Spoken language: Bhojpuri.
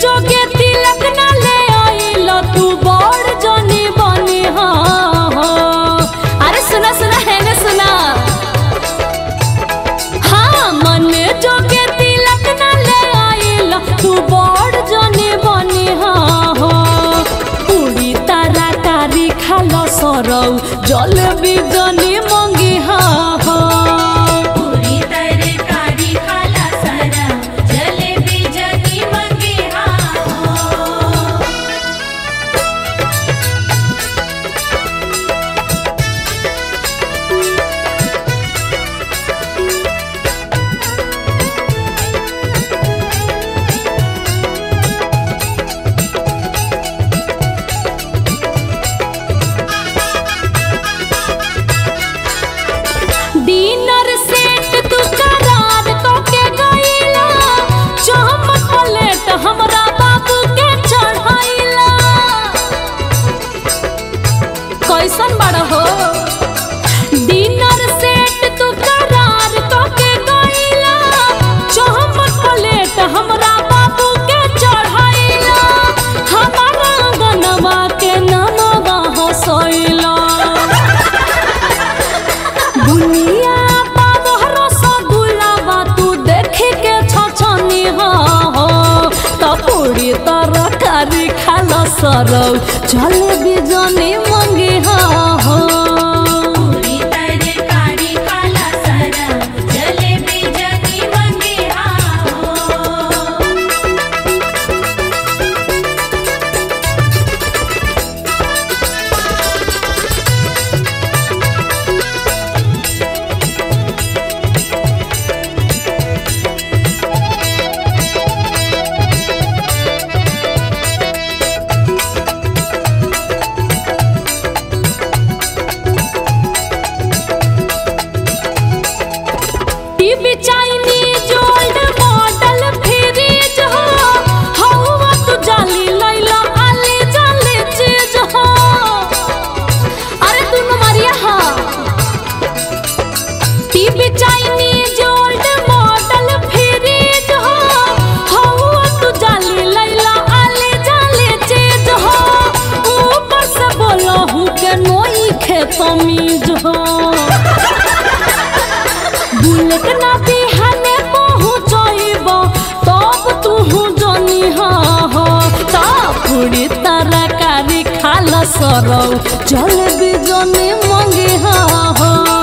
जोगे तिलक ना ले आइल तू बड़ जनी बनी अरे सुना सुना है ना सुना हाँ मन जोगे तिलक ना ले आइल तू बड़ जनी बनी पूरी तारा कारी खालो सरौ जल बिजनी मंगी डिनर सेट तू करार तो के गइला चमकलेट हमरा बाबू के चढ़ाइला कैसन बड़ हो डिनर सेट तू करार तो के गइला चमकलेट हमरा बाबू के चढ़ाइला हमारा गनवा के नमवा हसइला दुनिया बाबहरो सगुलावा तू देखे के छछनी पूरी तरकारी खाला सरौ चल बिजनी मंगी पूरी तरकारी खाला सरौ चल बिजनी मंगी TV Chinese old model fridge हवा तू जाली लैला आली जाली चीज अरे तू मारिया TV Chinese old model fridge हवा तू जाली लैला आली जाली चीज ऊपर से बोलो हूँ के नोई खेतमीज बुलेट ना बिहाने पहुँचब तब तू जनी पूरी तरकारी खाला सरौ चल बिजनी मंगी